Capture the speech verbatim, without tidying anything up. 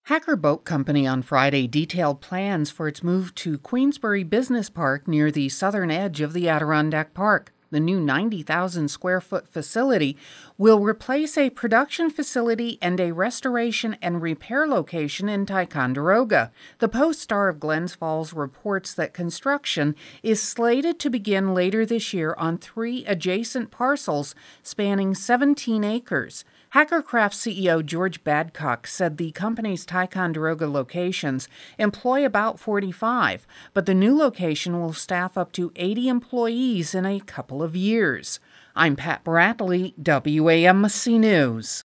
Hacker Boat Company on Friday detailed plans for its move to Queensbury Business Park near the southern edge of the Adirondack Park. The new ninety thousand square foot facility will replace a production facility and a restoration and repair location in Ticonderoga. The Post-Star of Glens Falls reports that construction is slated to begin later this year on three adjacent parcels spanning seventeen acres. Hackercraft C E O George Badcock said the company's Ticonderoga locations employ about forty-five, but the new location will staff up to eighty employees in a couple of years. I'm Pat Bradley, W A M C News.